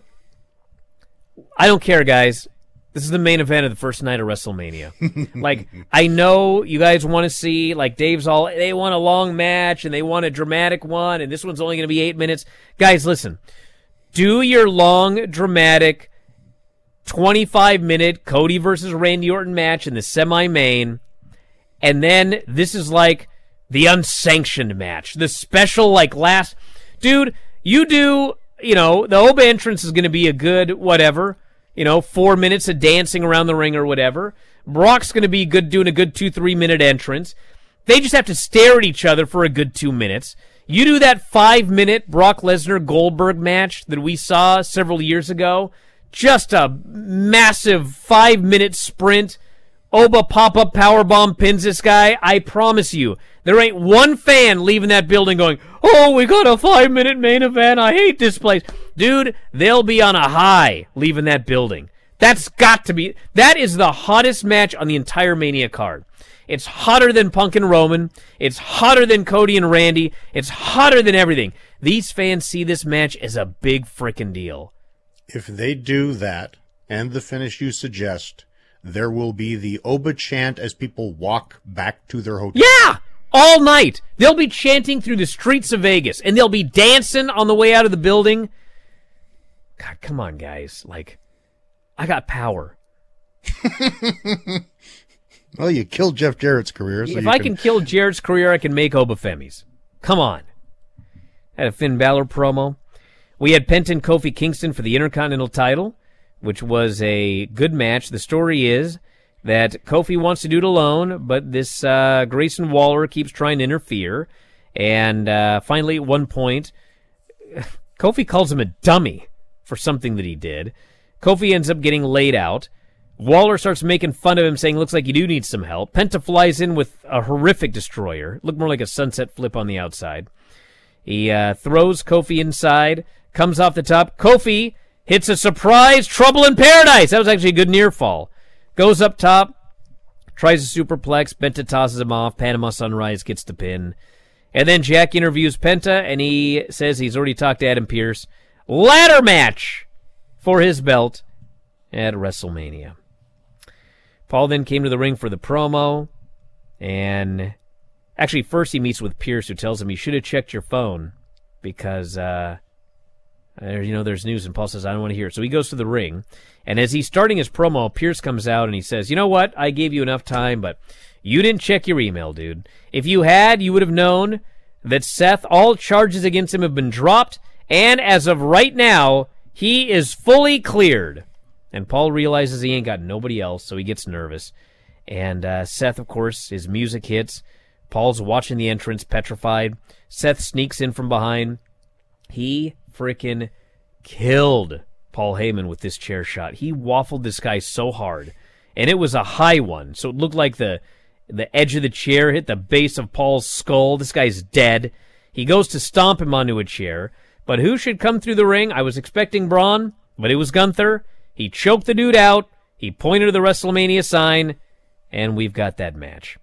D: I don't care, guys. This is the main event of the first night of WrestleMania. Like, I know you guys want to see, like Dave's all, they want a long match and they want a dramatic one, and this one's only going to be eight minutes. Guys, listen. Do your long, dramatic, twenty-five minute Cody versus Randy Orton match in the semi-main, and then this is like the unsanctioned match. The special, like, last... Dude, you do, you know, the Oba entrance is going to be a good whatever. You know, four minutes of dancing around the ring or whatever. Brock's going to be good, doing a good two, three minute entrance. They just have to stare at each other for a good two minutes. You do that five minute Brock Lesnar Goldberg match that we saw several years ago. Just a massive five minute sprint. Oba pop-up powerbomb pins this guy. I promise you, there ain't one fan leaving that building going, oh, we got a five-minute main event. I hate this place. Dude, they'll be on a high leaving that building. That's got to be... That is the hottest match on the entire Mania card. It's hotter than Punk and Roman. It's hotter than Cody and Randy. It's hotter than everything. These fans see this match as a big frickin' deal.
J: If they do that, and the finish you suggest... there will be the Oba chant as people walk back to their hotel.
D: Yeah! All night. They'll be chanting through the streets of Vegas, and they'll be dancing on the way out of the building. God, come on, guys. Like, I got power.
J: Well, you killed Jeff Jarrett's career. So
D: if
J: you
D: I
J: can...
D: can kill Jarrett's career, I can make Obafemi's. Come on. Had a Finn Balor promo. We had Penta and Kofi Kingston for the Intercontinental title, which was a good match. The story is that Kofi wants to do it alone, but this uh, Grayson Waller keeps trying to interfere. And uh, finally, at one point, Kofi calls him a dummy for something that he did. Kofi ends up getting laid out. Waller starts making fun of him, saying, looks like you do need some help. Penta flies in with a horrific destroyer. Looked more like a sunset flip on the outside. He uh, throws Kofi inside, comes off the top. Kofi hits a surprise Trouble in Paradise. That was actually a good near fall. Goes up top, tries a superplex. Penta tosses him off. Panama Sunrise gets the pin. And then Jack interviews Penta, and he says he's already talked to Adam Pearce. Ladder match for his belt at WrestleMania. Paul then came to the ring for the promo, and actually first he meets with Pearce, who tells him he should have checked your phone because, uh, you know, there's news, and Paul says, I don't want to hear it. So he goes to the ring, and as he's starting his promo, Pearce comes out and he says, you know what, I gave you enough time, but you didn't check your email, dude. If you had, you would have known that Seth, all charges against him have been dropped, and as of right now, he is fully cleared. And Paul realizes he ain't got nobody else, so he gets nervous. And uh, Seth, of course, his music hits. Paul's watching the entrance, petrified. Seth sneaks in from behind. He frickin' killed Paul Heyman with this chair shot. He waffled this guy so hard. And it was a high one, so it looked like the, the edge of the chair hit the base of Paul's skull. This guy's dead. He goes to stomp him onto a chair. But who should come through the ring? I was expecting Braun, but it was Gunther. He choked the dude out, he pointed to the WrestleMania sign, and we've got that match.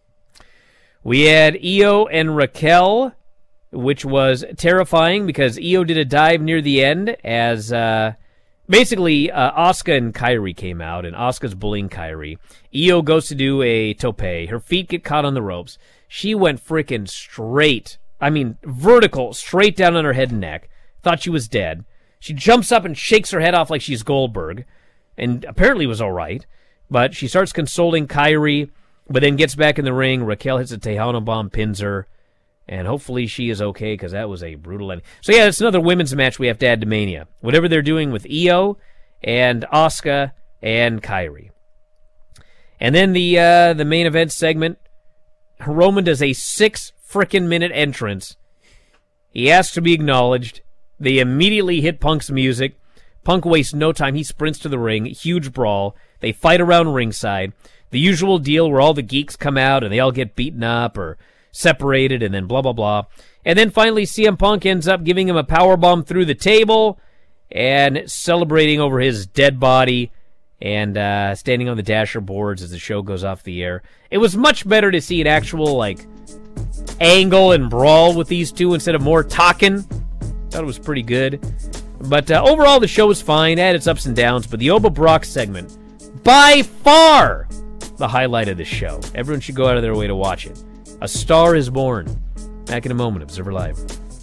D: We had Io and Raquel, which was terrifying because Io did a dive near the end as uh, basically uh, Asuka and Kairi came out, and Asuka's bullying Kairi. Io goes to do a tope. Her feet get caught on the ropes. She went freaking straight, I mean vertical, straight down on her head and neck. Thought she was dead. She jumps up and shakes her head off like she's Goldberg, and apparently was all right. But she starts consoling Kairi, but then gets back in the ring. Raquel hits a Tejano bomb, pins her, and hopefully she is okay because that was a brutal ending. So yeah, it's another women's match we have to add to Mania. Whatever they're doing with Io and Asuka and Kairi. And then the uh, the main event segment, Roman does a six frickin' minute entrance. He asks to be acknowledged. They immediately hit Punk's music. Punk wastes no time. He sprints to the ring. Huge brawl. They fight around ringside. The usual deal where all the geeks come out and they all get beaten up or separated and then blah, blah, blah. And then finally C M Punk ends up giving him a powerbomb through the table and celebrating over his dead body and uh, standing on the dasher boards as the show goes off the air. It was much better to see an actual, like, angle and brawl with these two instead of more talking. Thought it was pretty good. But uh, overall, the show was fine. It had its ups and downs. But the Oba Brock segment, by far, the highlight of the show. Everyone should go out of their way to watch it. A Star is Born. Back in a moment. Observer Live.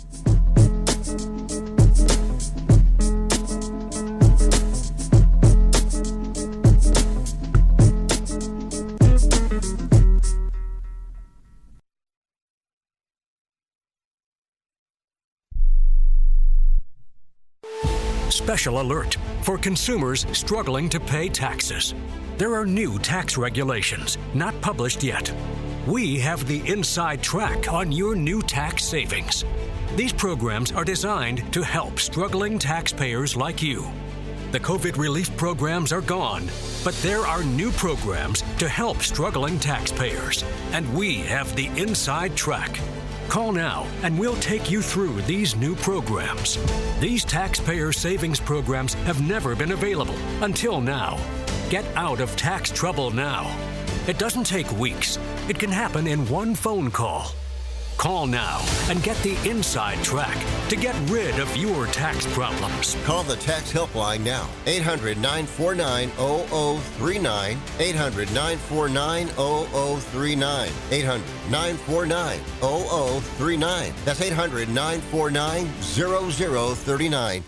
O: Special alert for consumers struggling to pay taxes. There are new tax regulations, not published yet. We have the inside track on your new tax savings. These programs are designed to help struggling taxpayers like you. The COVID relief programs are gone, but there are new programs to help struggling taxpayers, and we have the inside track. Call now and we'll take you through these new programs. These taxpayer savings programs have never been available until now. Get out of tax trouble now. It doesn't take weeks. It can happen in one phone call. Call now and get the inside track to get rid of your tax problems.
H: Call the tax helpline now. eight hundred, nine four nine, zero zero three nine. eight hundred, nine four nine, zero zero three nine. eight hundred, nine four nine, zero zero three nine. That's eight hundred, nine four nine, zero zero three nine.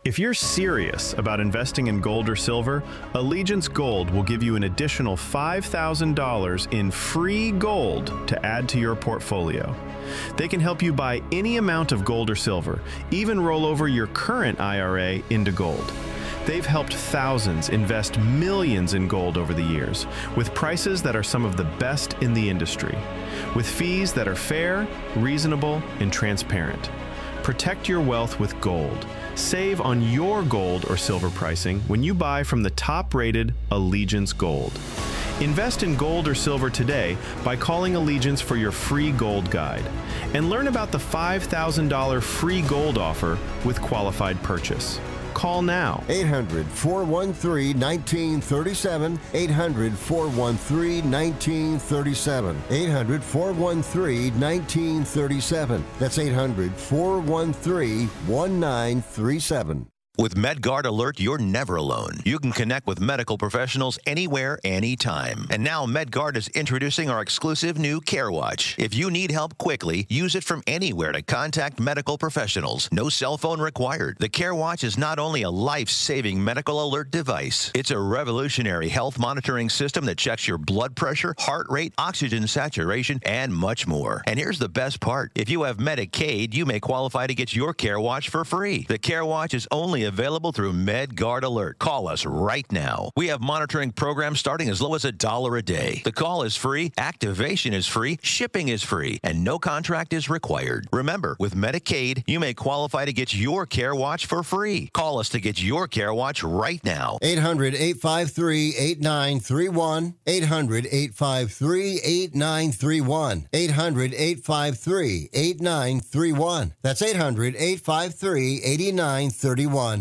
P: If you're serious about investing in gold or silver, Allegiance Gold will give you an additional five thousand dollars in free gold to add to your portfolio. They can help you buy any amount of gold or silver, even roll over your current I R A into gold. They've helped thousands invest millions in gold over the years, with prices that are some of the best in the industry, with fees that are fair, reasonable, and transparent. Protect your wealth with gold. Save on your gold or silver pricing when you buy from the top-rated Allegiance Gold. Invest in gold or silver today by calling Allegiance for your free gold guide. And learn about the five thousand dollars free gold offer with qualified purchase. Call now.
H: eight hundred, four one three, one nine three seven. eight hundred, four one three, one nine three seven. eight hundred, four one three, one nine three seven. That's eight hundred, four one three, one nine three seven.
Q: With MedGuard Alert, you're never alone. You can connect with medical professionals anywhere, anytime. And now MedGuard is introducing our exclusive new CareWatch. If you need help quickly, use it from anywhere to contact medical professionals. No cell phone required. The CareWatch is not only a life-saving medical alert device, it's a revolutionary health monitoring system that checks your blood pressure, heart rate, oxygen saturation, and much more. And here's the best part. If you have Medicaid, you may qualify to get your CareWatch for free. The CareWatch is only available through MedGuard Alert. Call us right now. We have monitoring programs starting as low as a dollar a day. The call is free, activation is free, shipping is free, and no contract is required. Remember, with Medicaid, you may qualify to get your CareWatch for free. Call us to get your CareWatch right now.
H: eight hundred, eight five three, eight nine three one. eight hundred, eight five three, eight nine three one. eight hundred, eight five three, eight nine three one. That's eight hundred, eight five three, eight nine three one.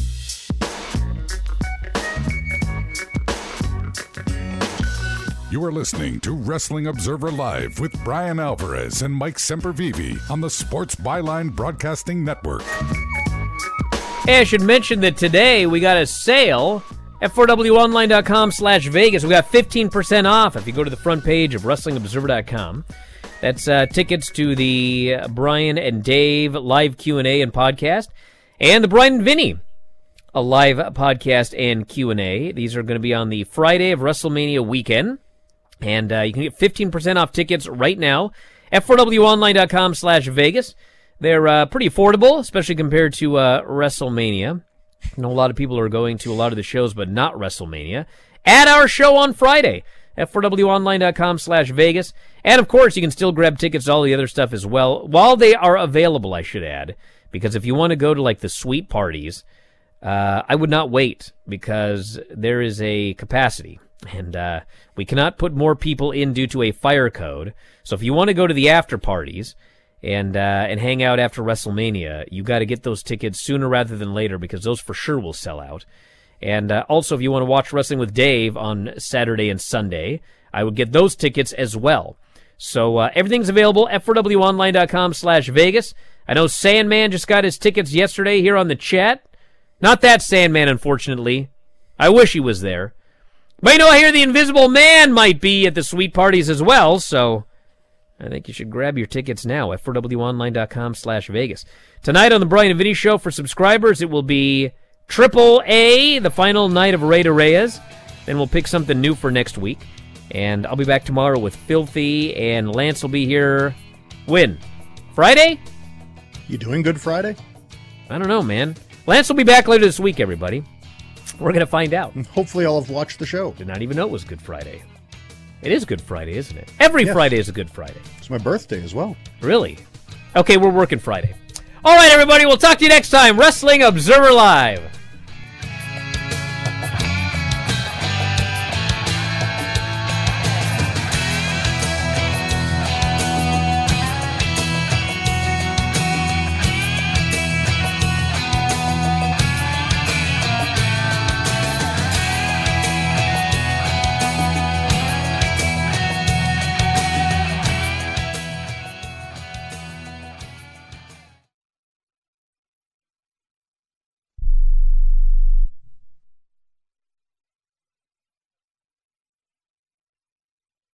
B: You are listening to Wrestling Observer Live with Brian Alvarez and Mike Sempervive on the Sports Byline Broadcasting Network.
D: Hey, I should mention that today we got a sale at four w online dot com slash Vegas. We got fifteen percent off if you go to the front page of wrestling observer dot com. That's uh, tickets to the Brian and Dave live Q and A and podcast, and the Brian and Vinny a live podcast and Q and A. These are going to be on the Friday of WrestleMania weekend. And uh, you can get fifteen percent off tickets right now at four w online dot com slash Vegas. They're uh, pretty affordable, especially compared to uh, WrestleMania. I know a lot of people are going to a lot of the shows, but not WrestleMania. At our show on Friday at four w online dot com slash Vegas. And, of course, you can still grab tickets to all the other stuff as well, while they are available, I should add. Because if you want to go to, like, the suite parties, uh, I would not wait, because there is a capacity. And uh, we cannot put more people in due to a fire code. So if you want to go to the after parties and uh, and hang out after WrestleMania, you got to get those tickets sooner rather than later, because those for sure will sell out. And uh, also, if you want to watch Wrestling with Dave on Saturday and Sunday, I would get those tickets as well. So uh, everything's available at four w online dot com slash Vegas. I know Sandman just got his tickets yesterday here on the chat. Not that Sandman, unfortunately. I wish he was there. But you know, I hear the Invisible Man might be at the suite parties as well, so I think you should grab your tickets now at four w online dot com slash Vegas. Tonight on the Brian and Vinny Show for subscribers, it will be Triple A, the final night of Rey de Reyes. Then we'll pick something new for next week. And I'll be back tomorrow with Filthy, and Lance will be here. When? Friday?
J: You doing Good Friday?
D: I don't know, man. Lance will be back later this week, everybody. We're going to find out.
J: Hopefully I'll have watched the show.
D: Did not even know it was Good Friday. It is Good Friday, isn't it? Every yes. Friday is a Good Friday.
J: It's my birthday as well.
D: Really? Okay, we're working Friday. All right, everybody, we'll talk to you next time. Wrestling Observer Live.